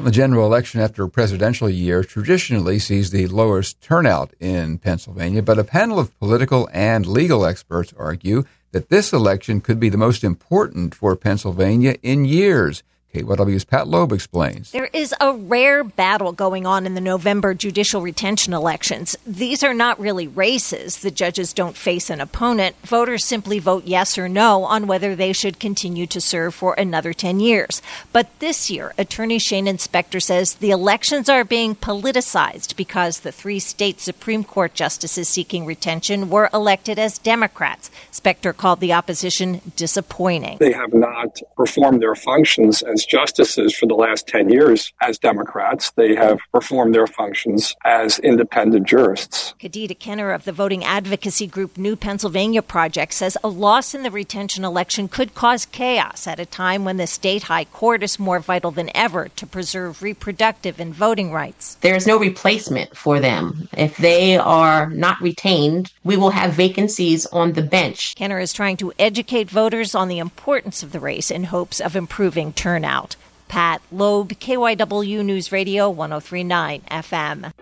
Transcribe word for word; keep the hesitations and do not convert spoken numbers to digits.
The general election after a presidential year traditionally sees the lowest turnout in Pennsylvania, but a panel of political and legal experts argue that this election could be the most important for Pennsylvania in years. K Y W's Pat Loeb explains. There is a rare battle going on in the November judicial retention elections. These are not really races. The judges don't face an opponent. Voters simply vote yes or no on whether they should continue to serve for another ten years. But this year, attorney Shane Inspector says the elections are being politicized because the three state Supreme Court justices seeking retention were elected as Democrats. Spector called the opposition disappointing. They have not performed their functions as justices for the last ten years as Democrats. They have performed their functions as independent jurists. Khadida Kenner of the voting advocacy group New Pennsylvania Project says a loss in the retention election could cause chaos at a time when the state high court is more vital than ever to preserve reproductive and voting rights. There is no replacement for them. If they are not retained, we will have vacancies on the bench. Kenner is trying to educate voters on the importance of the race in hopes of improving turnout. Pat Loeb, K Y W News Radio, one oh three point nine F M.